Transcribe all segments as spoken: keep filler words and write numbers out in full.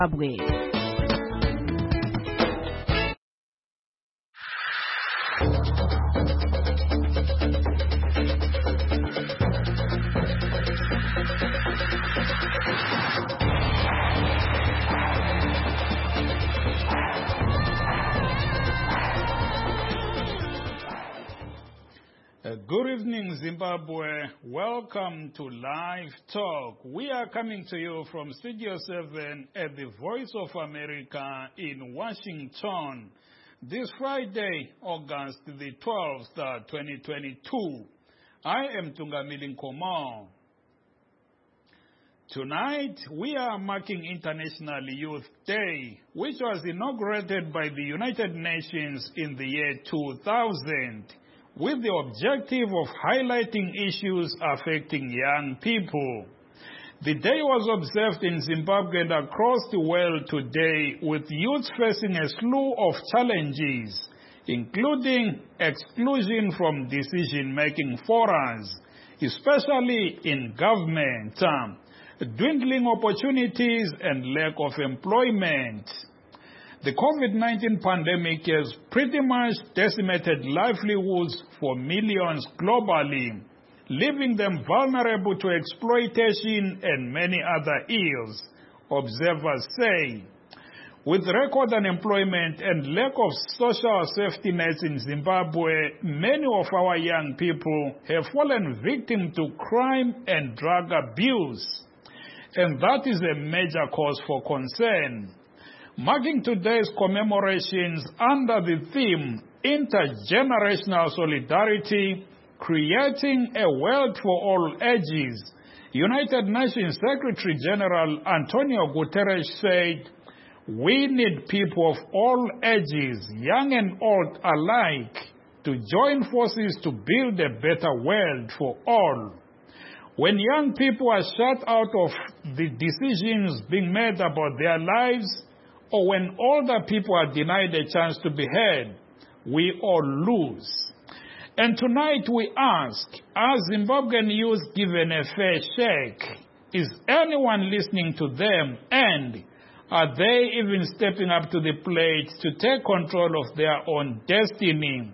Zimbabwe. Uh, Good evening, Zimbabwe. Welcome to Live Talk. We are coming to you from Studio seven at the Voice of America in Washington. This Friday, August the twelfth, uh, twenty twenty-two. I am Tungamili Nkomo. Tonight, we are marking International Youth Day, which was inaugurated by the United Nations in the year two thousand. With the objective of highlighting issues affecting young people. The day was observed in Zimbabwe and across the world today, with youth facing a slew of challenges, including exclusion from decision-making forums, especially in government, um, dwindling opportunities and lack of employment. The COVID nineteen pandemic has pretty much decimated livelihoods for millions globally, leaving them vulnerable to exploitation and many other ills, observers say. With record unemployment and lack of social safety nets in Zimbabwe, many of our young people have fallen victim to crime and drug abuse, and that is a major cause for concern. Marking today's commemorations under the theme Intergenerational Solidarity, Creating a World for All Ages, United Nations Secretary General Antonio Guterres said, "We need people of all ages, young and old alike, to join forces to build a better world for all." When young people are shut out of the decisions being made about their lives, or when older people are denied a chance to be heard, we all lose. And tonight we ask, are Zimbabwean youth given a fair shake? Is anyone listening to them? And are they even stepping up to the plate to take control of their own destiny?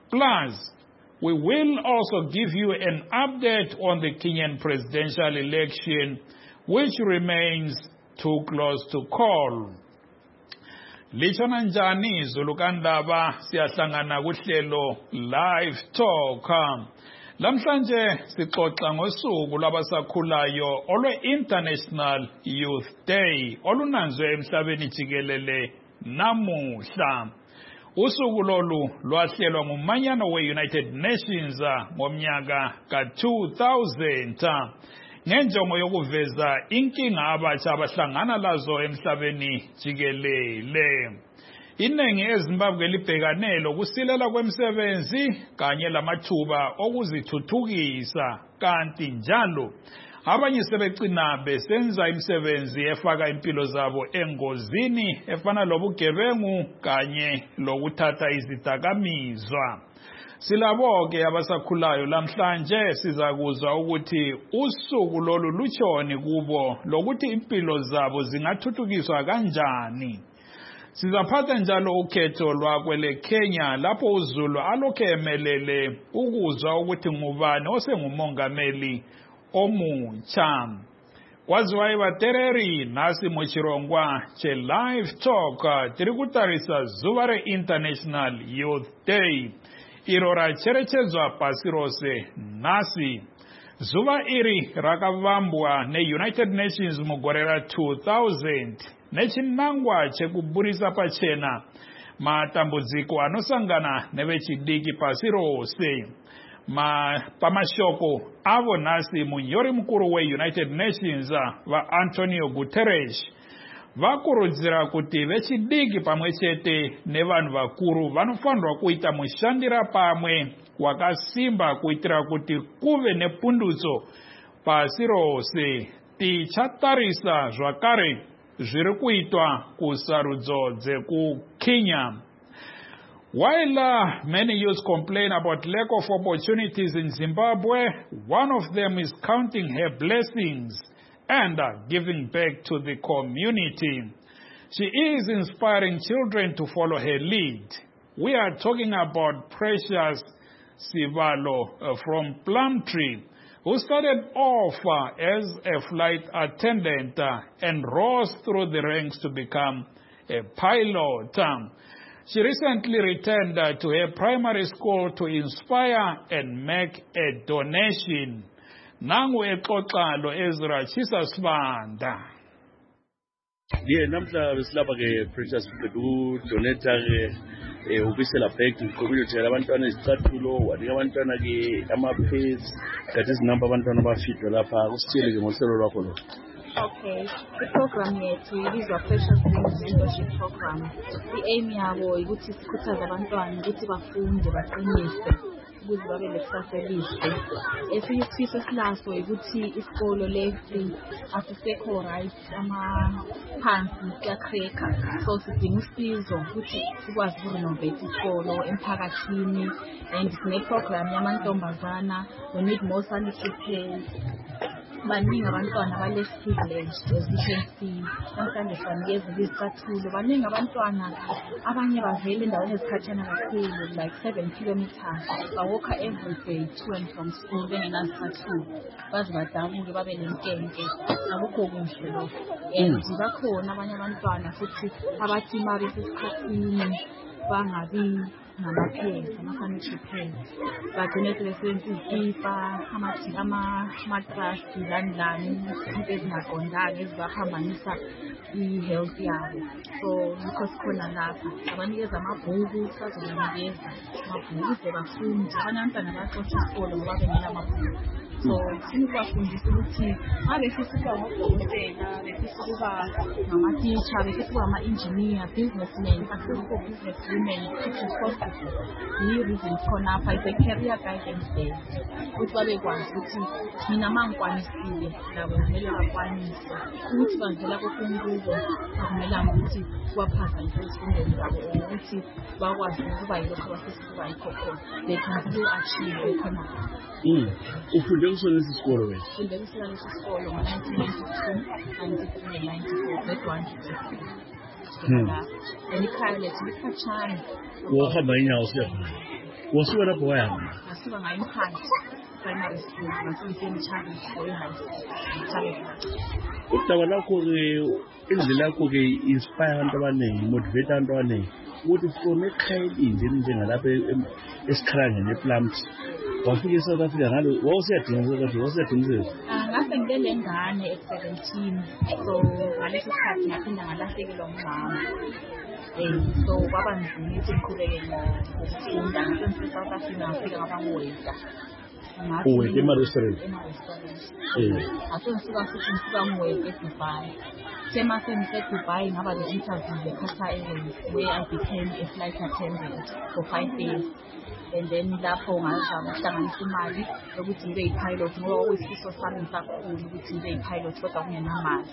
Plus, we will also give you an update on the Kenyan presidential election, which remains too close to call. Lishona njani Zulukandaba siyahlangana kuhlelo Live Talk. Lamhlanje sixoxa ngosuku lwabasakhulayo olwe International Youth Day olunanzwe emhlabeni jikelele namuhla. Usuku lolu lwahlelwa ngumanyano we-United Nations ngomnyaka ka two thousand. Ngenjongo yokuveza inkinga abatsha abahlangana lazo emhlabeni jikelele. Iningi eZimbabwe libhekane lokusilela kwemisebenzi kanye lamathuba okuzithuthukisa, kanti njalo abanye sebegcina besenza imisebenzi efaka impilo zabo engozini efana lobugebengu kanye lokuthatha izidakamizwa. Silabo-ke abasakhulayo lamhlanje sizakuzwa ukuthi usuku lolu lutshoni kubo lokuthi impilo zabo zingathuthukiswa kanjani. Sizaphatha njalo ukhetho lwakwele Kenya lapho uZulu alokhe emelele ukuzwa ukuthi ngubani osengumongameli omutsha. Kwaziwa ivatereri nasi muchirongwa che Live Talk tiri kutarisa zuva re International Youth Day. Iro racherechedzwa pasi rose nasi. Zuva iri rakavambwa ne-United Nations mugore ra two thousand nechinangwa chekuburisa pachena matambudziko anosangana nevechidiki pasi rose. Ma pamashoko avo nasi munyori mukuru we-United Nations va Antonio Guterres vakurudzira kuti vechidiki pamwe chete nevanhu vakuru vanofanirwa kuita mushandira pamwe wakasimba kuitira kuti kuve nepundutso pasi rose. Tichatarisa zvakare zviri kuitwa kusarudzo dzekuKenya. While uh, many youths complain about lack of opportunities in Zimbabwe, one of them is counting her blessings and uh, giving back to the community. She is inspiring children to follow her lead. We are talking about Precious Sibalo uh, from Plumtree, who started off uh, as a flight attendant uh, and rose through the ranks to become a pilot. Um, she recently returned uh, to her primary school to inspire and make a donation. Nangu exoxa lo Ezra Chisasibanda. Yeah, namhla besilapha ke Precious Mfethu donate ke ubisela back to community abantwana izicathulo wanika abantwana ke ama-pads that is number abantwana abafidwe lapha kusitshele ke ngohlelo lwakho lo. Okay, i-program yethu ibizwa Precious Dreams Leadership Program. I-aim yabo ukuthi sikhuthaze abantwana ukuthi bafunde baqinise ukuze babe lekusasa elihle. Esinye isifiso esinaso ukuthi isikolo lesi asisekho right amaphansi kuyakreka, so sidinga usizo ukuthi sikwazi ukurenovate isikolo emphakathini, and sine-program yamantombazana, we need more sanitary pads. Baningi abantwana abale privilege as you can see, namhlanje sibanikeza izicathulo. Baningi abantwana abanye bavela endaweni ezikhathana kakhulu, like seven kilometers, bawalka every day to and from school bengenazicathulo, baze badabuke babe nenkenke. Akukho kuhle lokho. And bakhona abanye abantwana futhi abathi uma besesikhathini bangabi namaphedi, ama-sanitary pads, bagcine sebesebenzisa izikipa, amatrasi, lani lani, izinto ezingaqondanga ezibaphambanisa i-health yabo. So yikho sikhona lapha, abanikeza amabhuku, sazobanikeza amabhuku ukuze bafunde. Abanye abantwana baxotsha isikolo ngoba bengela amabhuku. So sifuna ukubafundisa ukuthi uma befisa ukuba ngodokotela, befisa ukuba ngama-teacher, befisa ukuba ama-engineer, businessmen, akukho business women, which is possible. Yiyo reason khonapha, it's a career guidance day. Ukuthi babekwazi ukuthi mina uma ngikwanisile labo kumele bakwanise. Ukuthi bavela kokunkubo akumelanga ukuthi kubaphazamisa ezifundweni zabo, ukuthi bakwazi ukuba yilokho abafisa ukuba yikho khona. They can still achieve khonapha. Ufunde kusona lesi sikolo wena? Ufunde kusona lesi sikolo ngo-nineteen ninety-two, nineteen ninety-four, grade one to three. And ikhaya lethu likhatshana. Wahamba inyawo siyakhona? Wasuka lapho wayahamba? Ngasuka ngayo eMkhandla primary school, ngasuka eMtshaka for i-high school. Udaba lakho-ke, indlela yakho-ke inspire abantu abaningi, motivate abantu abaningi ukuthi from ekhaya elinde njengalapha esikhalangeni ePlumtree wafika eSouth Africa ngalo wawusiyadinga eSouth Africa wawusiyadinga ngase ngibele ngane at seventeen, so ngaleso sikhathi ngaphinda ngalahlekelwa umama. Eh, so kwaba nzima ukuthi ngiqhubeke ngokufunda. Ngase eSouth Africa ngafika ngaba ngweda. Uwede ema-restaurant? Ema-restaurant. Eh, ngase ngisuka futhi ngisuka ngwede eDubai. Sema sengiseDubai ngaba le-interview le-Qatar Airways where I became a flight attendant for five years. And then lapho ngazama ukuhlanganisa imali yokuthi ngibe yi-pilot ngoba okuyisifiso sami ngisakhulu ukuthi ngibe yi-pilot kodwa kungenamali.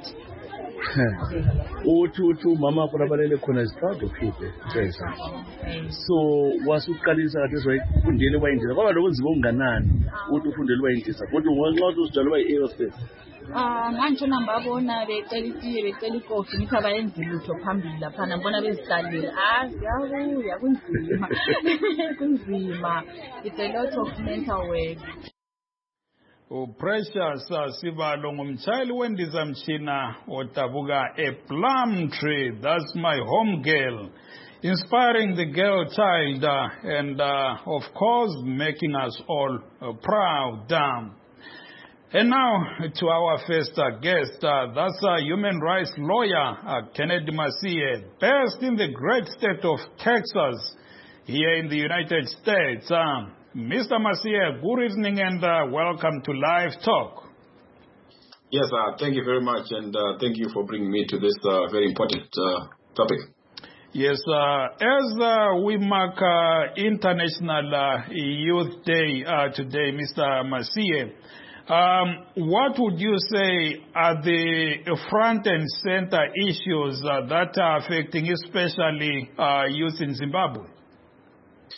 Uthi uthi umama wakho labalele khona is proud of you, Teresa. So wasuqalisa kade ezwayifundela ubayindiza kwaba lokunzima okunganani ukuthi ufundele ubayindiza kodwa ngenxa yokuthi usijwayele uba yi-aerospace? Ah, ngantshona ngibabona becela itiye becela ikofi ngithi abayenzi lutho phambili laphana ngibona beziqalile. Ah, siyabuya kunzima. Kunzima. It's a lot of mental work. Oh, Precious uh, Sibalo ngumtshayeli wendizamtshina odabuka ePlumtree. That's my home girl, inspiring the girl child uh, and uh, of course making us all uh, proud. Um, And now to our first uh, guest, uh, that's a uh, human rights lawyer, uh, Kennedy Masie, based in the great state of Texas, here in the United States. Um, Mister Masie, good evening and uh, welcome to Live Talk. Yes, uh, thank you very much, and uh, thank you for bringing me to this uh, very important uh, topic. Yes, uh, as uh, we mark uh, International uh, Youth Day uh, today, Mister Masie, Um, what would you say are the front and center issues uh, that are affecting especially uh, youth in Zimbabwe?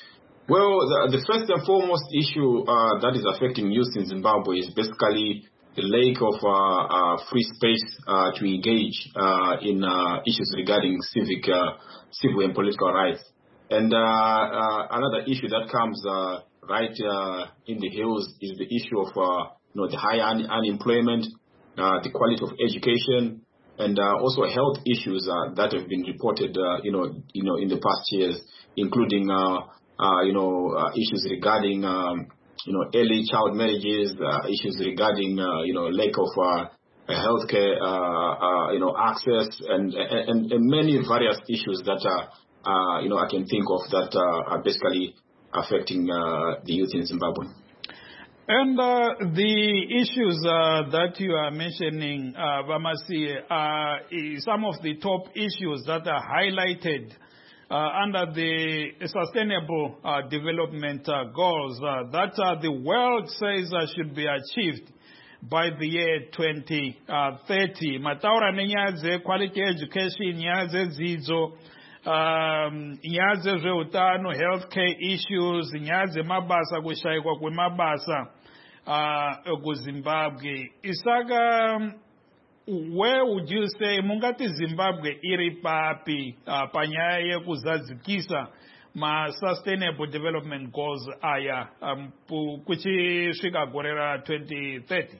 Well, the, the first and foremost issue uh, that is affecting youth in Zimbabwe is basically the lack of uh, uh, free space uh, to engage uh, in uh, issues regarding civic, uh, civil and political rights. And uh, uh, another issue that comes uh, right uh, in the hills is the issue of uh, you know, the high un- unemployment, uh, the quality of education, and uh, also health issues uh, that have been reported, uh, you know, you know, in the past years, including uh, uh, you know uh, issues regarding um, you know early child marriages, uh, issues regarding uh, you know lack of uh, healthcare, uh, uh, you know access, and, and and many various issues that are uh, you know I can think of that uh, are basically affecting uh, the youth in Zimbabwe. And uh, the issues uh, that you are mentioning, uh, Vamasiye, are uh, some of the top issues that are highlighted uh, under the Sustainable uh, Development uh, Goals uh, that uh, the world says uh, should be achieved by the year twenty thirty. Mataura nenyadze quality education, nyadze zizo, um nyaze zveutano, healthcare issues, nyaze mabasa, kushayikwa kwemabasa uh kuZimbabwe. Isaka, where would you say mungati Zimbabwe iri papi uh, panyaya yekuzadzikisa ma sustainable development goals aya um, kuchisvika gore ra twenty thirty?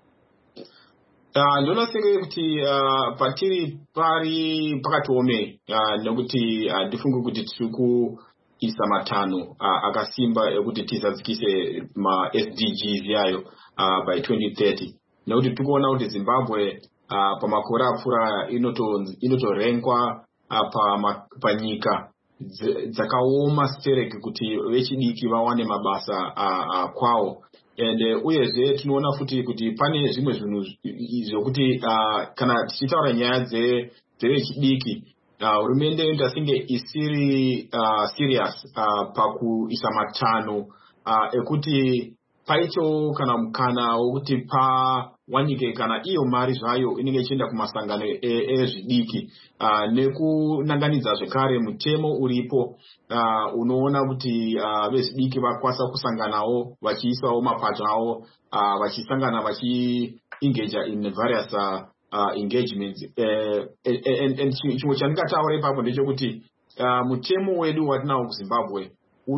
Uh, ndinofunga kuti uh, patiri pari pakatiome uh, nekuti uh, ndifunga kuti tiri kuisa matanho uh, akasimba ekuti tizadzikise ma S D Gs yayo uh, by twenty thirty. Nekuti tikuona kuti Zimbabwe uh, pamakore apfuura inotorenkwa uh, panyika dzakaoma stereki kuti vechidiki vawane mabasa uh, uh, kwawo. And uh, uyezve tinoona futi kuti pane zvimwe zvinhu zvokuti uh, kana tichitaura nyaya dzevechidiki hurumende uh, ndasinge isiri uh, serious uh, pakuisa matanho uh, ekuti paito kana mukana wokuti pawanike kana iyo mari zvayo inenge ichienda kumasangano ezvidiki uh, nekunanganidza zvekare mutemo uripo uh, unoona kuti uh, vezvidiki vakwanisa kusanganawo vachiisawo mapato avo uh, vachisangana vachiengage in various uh, uh, engagements uh, and, and chimwe chandingataura ipapo ndechekuti uh, mutemo wedu watinawo kuZimbabwe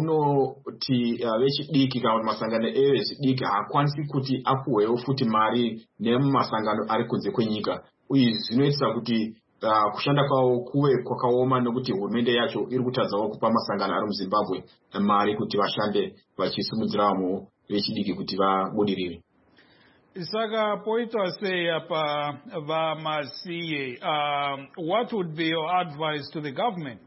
unoti uh, vechidiki kana kuti masangano evezvidiki haakwanisi kuti apuhwewo futi mari nemumasangano ari kunze kwenyika. Uye zvinoitisa kuti uh, kushanda kwavo kuve kwakaoma nekuti hurumende yacho iri kutadzawo kupa masangano ari muZimbabwe mari kuti vashande vachisimudzira vamwe vechidiki kuti vabudirire. Saka poita sei apa Vamasiye, um, what would be your advice to the government?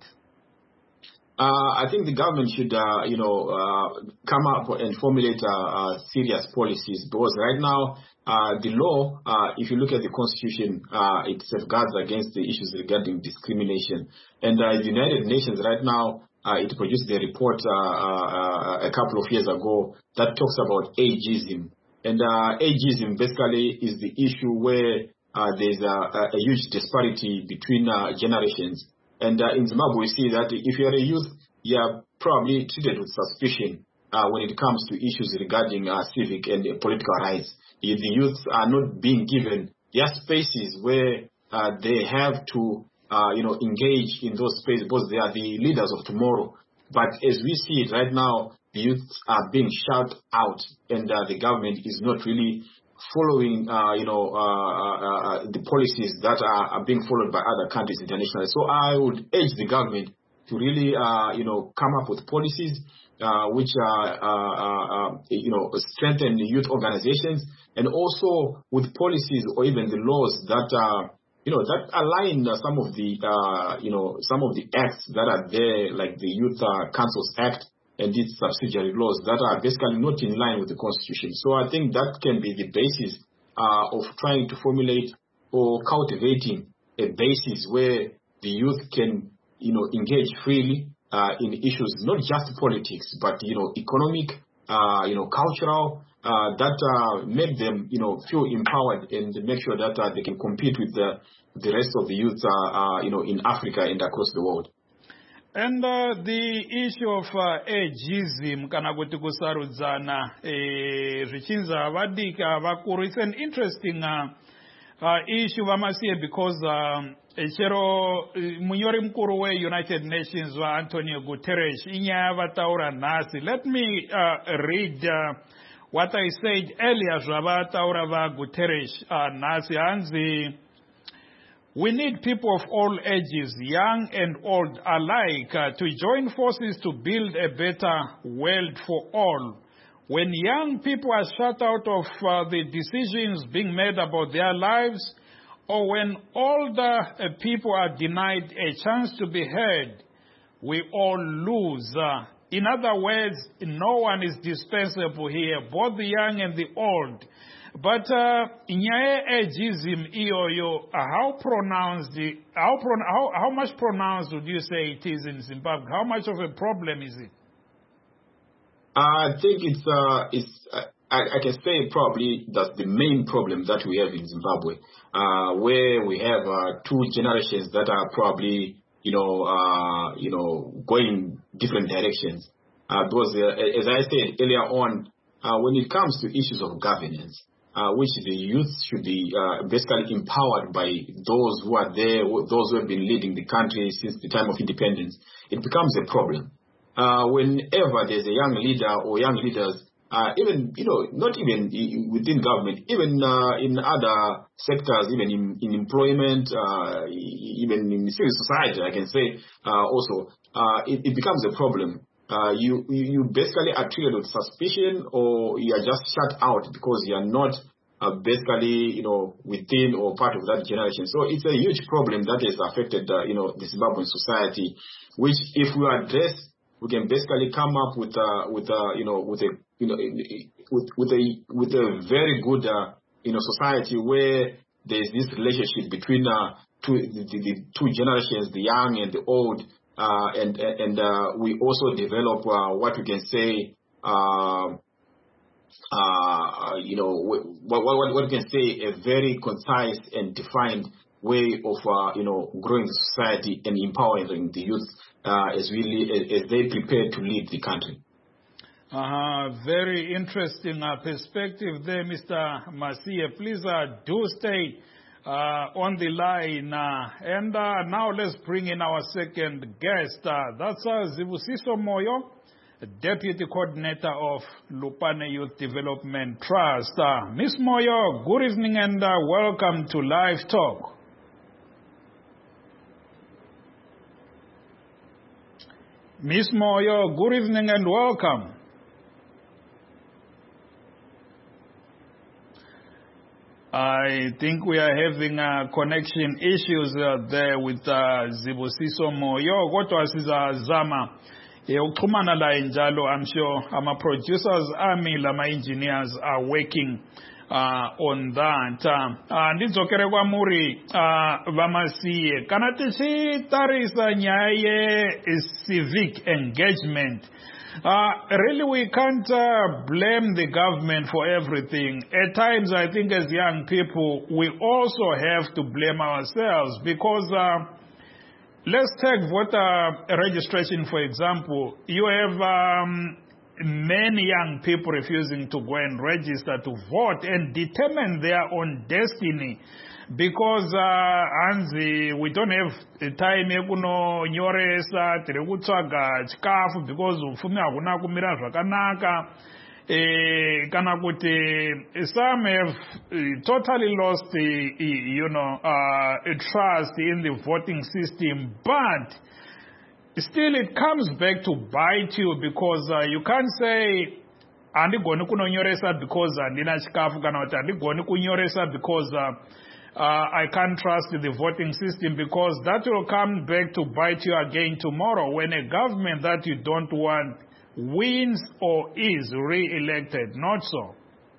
Uh, I think the government should, uh, you know, uh, come up and formulate uh, uh, serious policies, because right now uh, the law, uh, if you look at the constitution, uh, it safeguards against the issues regarding discrimination. And uh, the United Nations right now, uh, it produced a report uh, uh, a couple of years ago that talks about ageism. And uh, ageism basically is the issue where uh, there's a, a huge disparity between uh, generations. And uh, in Zimbabwe, we see that if you're a youth, you're probably treated with suspicion uh, when it comes to issues regarding uh, civic and uh, political rights. The youths are not being given their spaces where uh, they have to, uh, you know, engage in those spaces because they are the leaders of tomorrow. But as we see it right now, the youths are being shut out, and uh, the government is not really following, uh, you know, uh, uh, the policies that are, are being followed by other countries internationally. So I would urge the government to really, uh, you know, come up with policies uh, which are, uh, uh, uh, you know, strengthen the youth organizations, and also with policies or even the laws that, uh, you know, that align uh, some of the, uh, you know, some of the acts that are there, like the Youth uh, Councils Act and its subsidiary laws that are basically not in line with the Constitution. So I think that can be the basis uh, of trying to formulate or cultivating a basis where the youth can, you know, engage freely uh, in issues, not just politics, but, you know, economic, uh, you know, cultural, uh, that uh, make them, you know, feel empowered and make sure that uh, they can compete with the, the rest of the youth, uh, uh, you know, in Africa and across the world. And uh, the issue of uh, ageism, kana kuti kusarudzana, eh, zvichinza vadika vakuru, it's an interesting uh, uh, issue vamasiye because um, chero munyori mukuru we-United Nations Antonio Guterres inyaya vataura nhasi. Let me uh, read uh, what I said earlier zvavataura vaGuterres uh, nhasi hanzi. We need people of all ages, young and old alike, uh, to join forces to build a better world for all. When young people are shut out of uh, the decisions being made about their lives, or when older uh, people are denied a chance to be heard, we all lose. Uh, in other words, no one is dispensable here, both the young and the old. But nyaye ageism iyoyo, how pronounced, how, how how much pronounced would you say it is in Zimbabwe? How much of a problem is it? I think it's uh it's uh, I, I can say probably that's the main problem that we have in Zimbabwe, uh, where we have uh, two generations that are probably you know uh you know going different directions. Uh, because uh, as I said earlier on, uh, when it comes to issues of governance, Uh, which the youth should be uh, basically empowered by those who are there, those who have been leading the country since the time of independence, it becomes a problem. Uh, whenever there's a young leader or young leaders, uh, even, you know, not even within government, even uh, in other sectors, even in, in employment, uh, even in civil society, I can say uh, also, uh, it, it becomes a problem. Uh, you, you basically are treated with suspicion, or you are just shut out because you are not uh, basically, you know, within or part of that generation. So it's a huge problem that has affected, uh, you know, the Zimbabwean society, which if we address, we can basically come up with, uh, with, uh, you know, with a, you know, with, with a, with a very good, uh, you know, society where there's this relationship between, uh, two, the, the, the two generations, the young and the old. Uh, and and uh, we also develop uh, what we can say, uh, uh, you know, what, what, what we can say, a very concise and defined way of, uh, you know, growing the society and empowering the youth uh, as, we, as they prepare to lead the country. Uh, very interesting uh, perspective there, Mister Masiye. Please uh, do stay Uh, on the line, uh, and uh, now let's bring in our second guest. Uh, that's uh, Zibusiso Moyo, Deputy Coordinator of Lupane Youth Development Trust. Uh, Miz Moyo, good evening and uh, welcome to Live Talk. Miz Moyo, good evening and welcome. I think we are having uh, connection issues uh, there with uh, Zibusiso Moyo. Kodwa sizazama ukuxhumana la njalo. I'm sure our producers, Amil, my engineers are working uh, on that. Uh, Ndidzokere kwa muri uh, vamasiye. Kana tichitarisa nyaya civic engagement. Uh, really, we can't uh, blame the government for everything. At times, I think as young people, we also have to blame ourselves because uh, let's take voter registration, for example. You have um, many young people refusing to go and register to vote and determine their own destiny. Because uh, Anzi, we don't have time ekuno nyoresa tiri kutsvaga chikafu because ufumi hakuna kumira zvakanaka. Eh, kana kuti some have uh, totally lost the, uh, you know, uh, trust in the voting system, but still it comes back to bite you because uh, you can't say andigoni kunonyoresa because andina chikafu kana kuti andigoni kunyoresa because uh, Uh, I can't trust the voting system, because that will come back to bite you again tomorrow when a government that you don't want wins or is re-elected. Not so.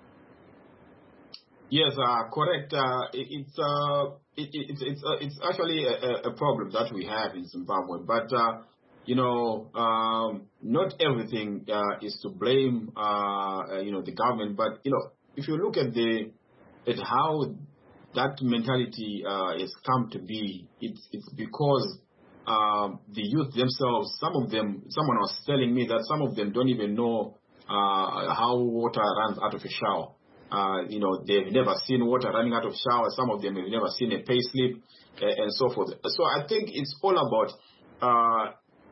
Yes, uh, correct. Uh, it, it's uh, it, it, it's it's uh, it's actually a, a problem that we have in Zimbabwe. But uh, you know, um, not everything uh, is to blame. Uh, you know, the government. But you know, if you look at the at how that mentality uh, has come to be, it's it's because uh, the youth themselves, some of them, someone was telling me that some of them don't even know uh, how water runs out of a shower. Uh, you know, they've never seen water running out of shower. Some of them have never seen a pay slip uh, and so forth. So I think it's all about uh,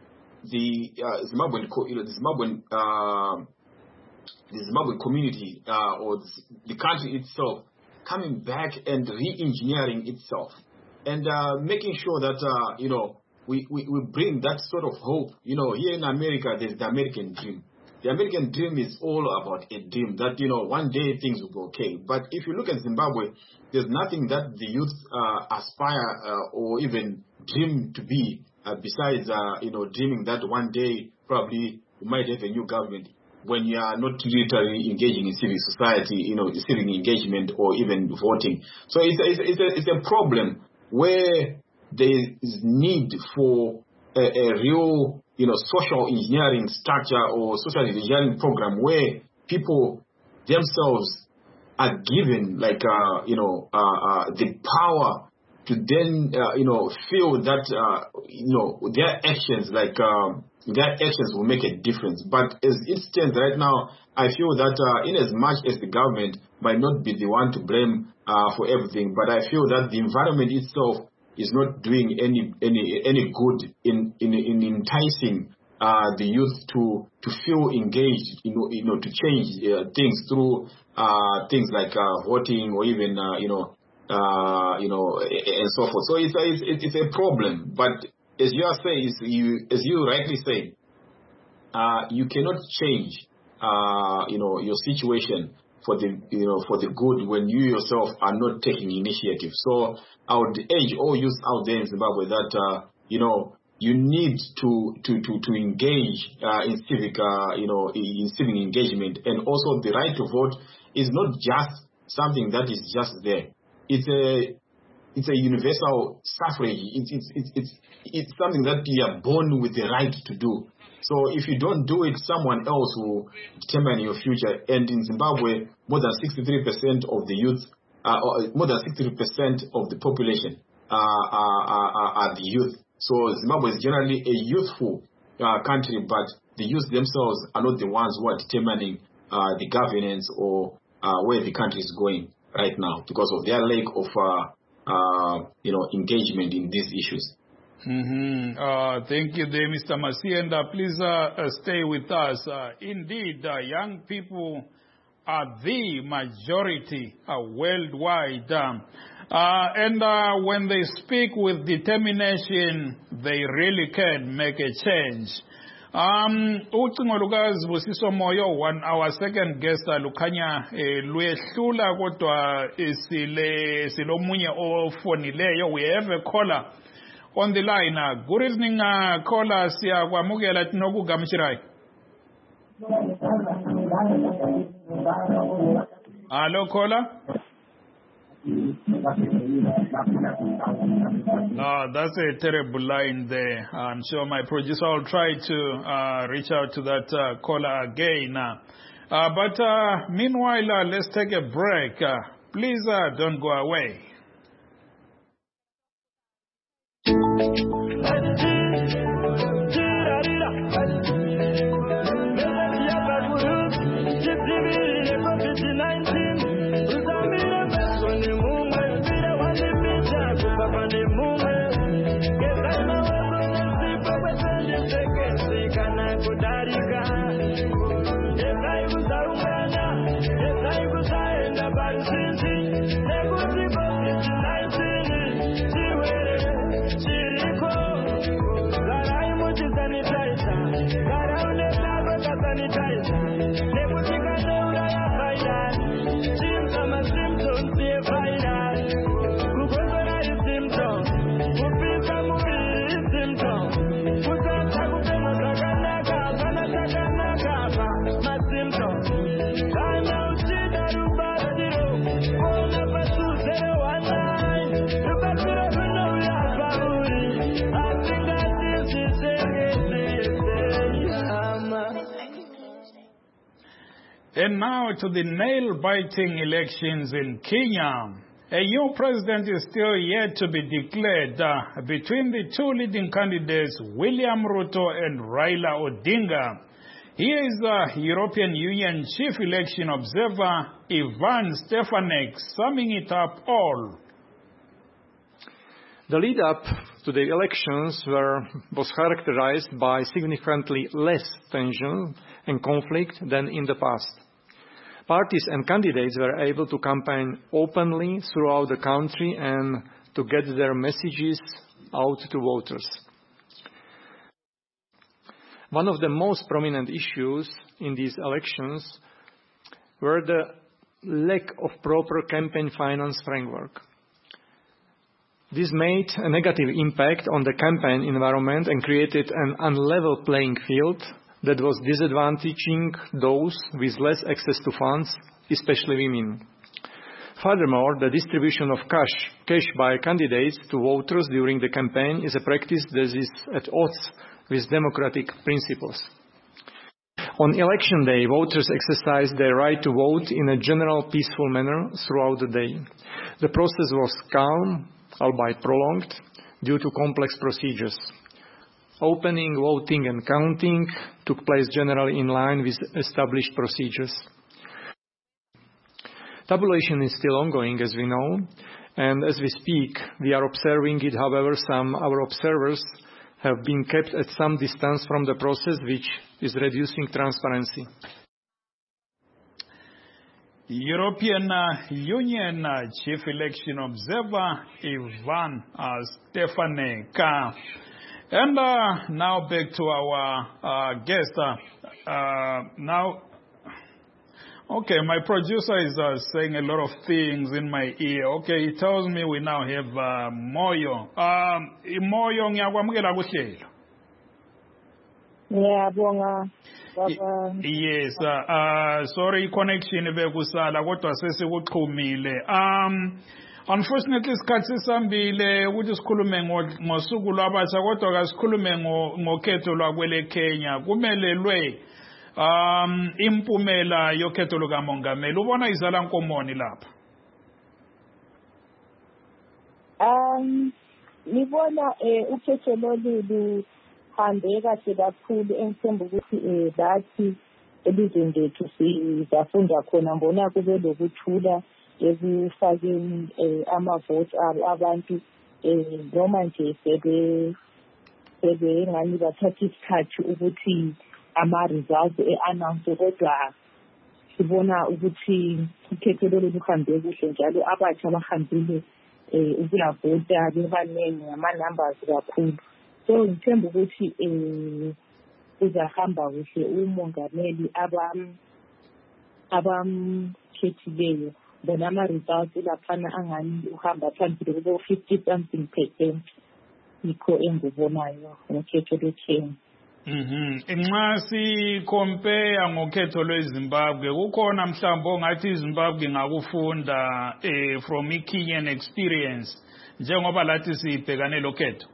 the uh, Zimbabwean, you know, the Zimbabwean, uh, the Zimbabwean community uh, or the country itself coming back and re-engineering itself and uh, making sure that uh, you know we, we we bring that sort of hope. You know, here in America, there's the American dream. The American dream is all about a dream that, you know, one day things will be okay. But if you look at Zimbabwe, there's nothing that the youth uh, aspire uh, or even dream to be uh, besides, uh, you know, dreaming that one day probably we might have a new government when you are not literally engaging in civic society, you know, civic engagement or even voting. So it's a, it's a, it's a, it's a problem where there is need for a, a real, you know, social engineering structure or social engineering program where people themselves are given, like, uh, you know, uh, uh, the power to then, uh, you know, feel that, uh, you know, their actions, like, um, their actions will make a difference. But as it stands right now, I feel that uh, in as much as the government might not be the one to blame uh, for everything, but I feel that the environment itself is not doing any any any good in in, in enticing uh, the youth to to feel engaged, you know, you know, to change uh, things through uh, things like uh, voting or even uh, you know uh, you know and so forth. So it's a, it's, it's a problem. But as you are saying, you as you rightly say, uh, you cannot change uh, you know your situation for the you know for the good when you yourself are not taking initiative. So I would urge all youth out there in Zimbabwe that uh, you know you need to to to to engage uh, in civic uh, you know in civic engagement, and also the right to vote is not just something that is just there. It's a it's a universal suffrage. It's it's it's it's, it's something that you are born with the right to do. So if you don't do it, someone else will determine your future. And in Zimbabwe, more than sixty-three percent of the youth, uh, or more than sixty-three percent of the population uh, are, are, are the youth. So Zimbabwe is generally a youthful uh, country, but the youth themselves are not the ones who are determining uh, the governance or uh, where the country is going right now because of their lack of uh, uh, you know engagement in these issues. Mm-hmm. Uh, thank you there, Mister Masienda. Please uh, uh, stay with us. Uh, indeed, uh, young people are the majority uh, worldwide. Um, uh, and uh, when they speak with determination, they really can make a change. Um, ucingo lukaZibusiso Moyo, one our second guest lukhanya lwehlula kodwa isile silomunye ofonileyo. We have a caller on the line. Uh, good evening, uh, caller. Siyakwamukela tinokugamchirai. Hello, caller. Uh, that's a terrible line there. I'm sure my producer will try to uh, reach out to that uh, caller again. Uh, uh, but uh, meanwhile, uh, let's take a break. Uh, please uh, don't go away. And now to the nail-biting elections in Kenya. A new president is still yet to be declared uh, between the two leading candidates, William Ruto and Raila Odinga. Here is the European Union Chief Election Observer, Ivan Stefanek, summing it up all. The lead-up to the elections were, was characterized by significantly less tension and conflict than in the past. Parties and candidates were able to campaign openly throughout the country and to get their messages out to voters. One of the most prominent issues in these elections were the lack of proper campaign finance framework. This made a negative impact on the campaign environment and created an unlevel playing field that was disadvantaging those with less access to funds, especially women. Furthermore, the distribution of cash, cash by candidates to voters during the campaign is a practice that is at odds with democratic principles. On election day, voters exercised their right to vote in a general peaceful manner throughout the day. The process was calm, albeit prolonged, due to complex procedures. Opening, voting and counting took place generally in line with established procedures. Tabulation is still ongoing, as we know, and as we speak, we are observing it. However, some our observers have been kept at some distance from the process, which is reducing transparency. European uh, Union uh, Chief Election Observer Ivan uh, Stefanek. Uh, and uh, now back to our uh, guest. Uh, uh, now, okay, my producer is uh, saying a lot of things in my ear. Okay, he tells me we now have uh, Moyo. Um, Moyo, ngiyakwamukela kuhlelo. Ngiyabonga. Yes, uh, uh, sorry, connection bekusala kodwa sesikuxhumile. Um unfortunately isikhathi sambile ukuthi sikhulume ngosuku lwabatsha kodwa kasikhulume ngokhetho lwakwele Kenya. Kumelelwe um impumela yokhetho lukamongameli. Ubona izala nkomoni lapha? Um ngibona ukhetho lolu hambe kahle kakhulu, engithemba ukuthi eh bathi elizweni lethu sizafunda khona mbona kube lokuthula ekufakeni ama-vote abo abantu noma nje sebe sebe ngani bathatha isikhathi ukuthi ama-results e-announce, kodwa sibona ukuthi ukhetho lolu luhambe kuhle njalo abatsha bahambile ukuyavota bebaningi ngama-numbers kakhulu. So ngithemba ukuthi eh uzahamba kuhle umongameli abam abamkhethileyo, bona ama-results laphana angani uhamba phambili kubo fifty something percent. Yikho engikubonayo ngokhetho lweKenya. Mhm. Nxa si compare ngokhetho lweZimbabwe, kukhona mhlawumbe ongathi iZimbabwe ngakufunda eh from iKenyan experience njengoba lathi sibhekane lokhetho?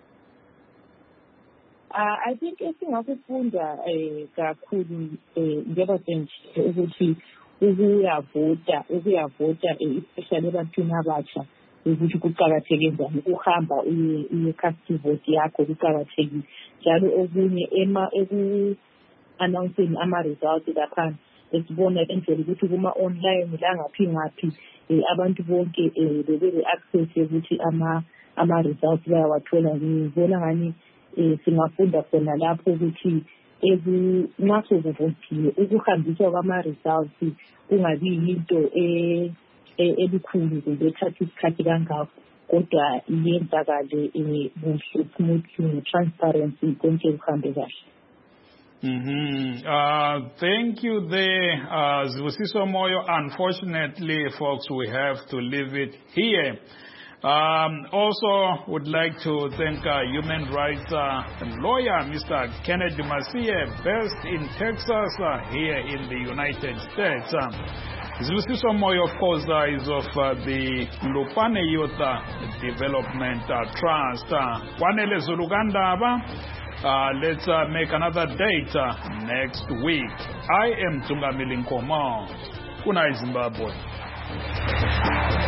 Uh, I think esingakufunda eh kakhulu eh njengoba senje ukuthi ukuyavota ukuyavota especially ebantwini abatsha ukuthi kuqakatheke njani ukuhamba uye uye cast vote yakho, kuqakathekile njalo okunye ema eku announcing ama results lapha esibona endlela ukuthi kuma online la ngaphi ngaphi abantu bonke bebe access ukuthi ama ama results bayawathola. Ngibona ngani singafunda khona lapho ukuthi ebu nxa kuvotile ukuhambiswa kwama-results kungabi yinto ebukhulu kumbe ethatha isikhathi kangako, kodwa yenzakale kuhle smoothly ne-transparency konke kuhambe kahle. Mm-hmm. Uh, thank you there, uh, Zibusiso Moyo. Unfortunately, folks, we have to leave it here. Um, also, would like to thank uh, human rights uh, lawyer, Mister Kennedy Masie, based in Texas, uh, here in the United States. Um, Zibusiso Moyo, of course, uh, is of uh, the Lupane Youth uh, Development uh, Trust. Wanele Zulugandaba. Uh, let's uh, make another date uh, next week. I am Tungamili Nkomo. Kuna Zimbabwe.